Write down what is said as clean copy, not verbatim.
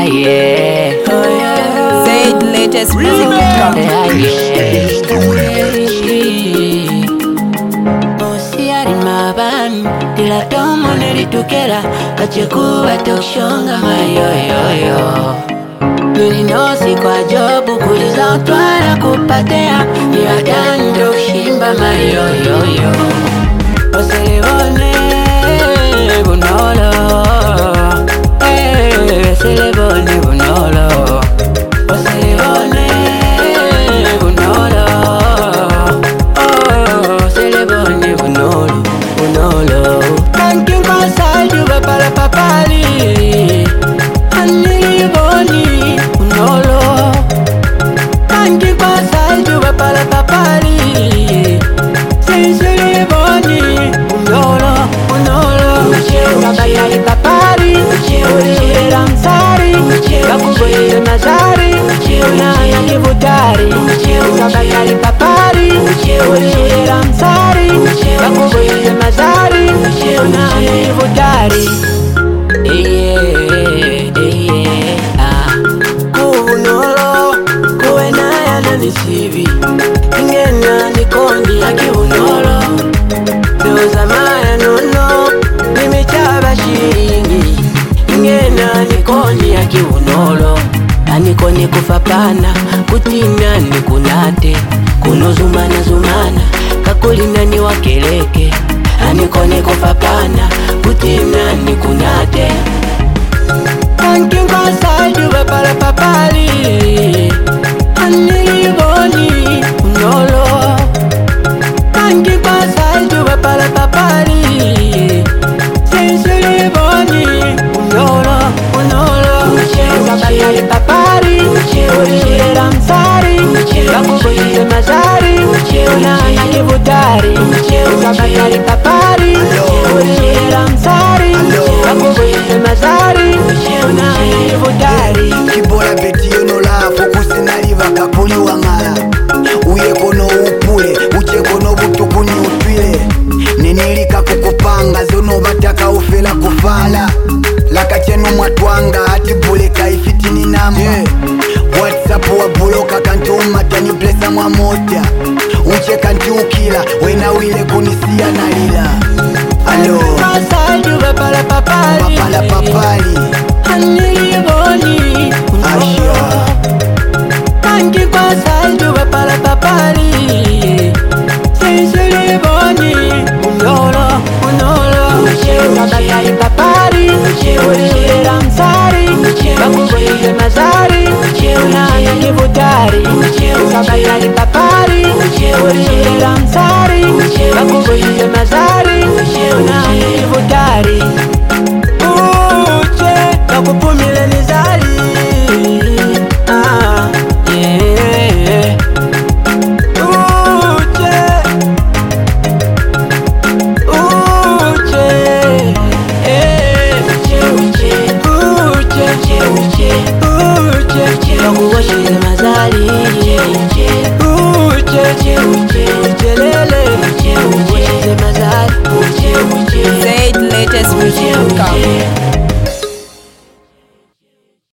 yeah. Oh yeah. Say the latest music.com. Osiari mabani Dila tomo neritukela Kachekuwa toshonga mayoyoyo Nilinosi kwa jobu kuliza utwala kupatea Niwatando ushimba mayoyoyo Oselebone bunolo Selebone bunolo Oselebone bunolo Selebone bunolo Bunolo Kankin kwa salju bapala papali Aniliboni bunolo Kankin kwa salju bapala papali Seleboni bunolo Bunolo Kabakali papari Ulira msari Kakuboye mazari Unana kivutari Kabakali papari Ulira msari Kakuboye mazari Unana kivutari Kuhunolo Kuwe naya na nisivi Ingena nikondi ya kiunolo Doza maya nono Nimechaba shiringi Ingena nikondi ya kiunolo Anikoni kufapana Kutina nikunate Kunozumana zumana Kakulina ni wakeleke Anikoni kufapana Kutina nikunate Kankin kwa salju bapala papali Aniliboni unolo Kankin kwa salju bapala papali Senseliboni unolo Unolo Kabakali papari Ulira msari Kakuboye mazari Unana kivutari Kabakali papari Ulira msari Kakuboye mazari Unana kivutari Kibola beti yono lafu kusinaliva kapuli wangala Uyekono upule Uchekono butukuni utwile Nenilika kukupanga Zono bataka ufela kufala Lakachenu mwatwanga Ati bule kaifitini nama WhatsApp wa buloka kantuma Tani blesa mwa moja Uche kantiukila Wena wile kunisia na lila Alo Kasalju bapala papali Papala papali Aniliboni Asha Kankin kwa salju bapala papali Senseliboni Unolo Unolo Kabakali papari Ulira msari Kakuboye mazari Unana kivutari Kabakali papari Ulira msari Kakuboye mazari Unana kivutari Uche Kakupumile nizali yeah. Uche Uche Kakuboye mazari Uchelele Kakuboye mazari Say the latest music.com.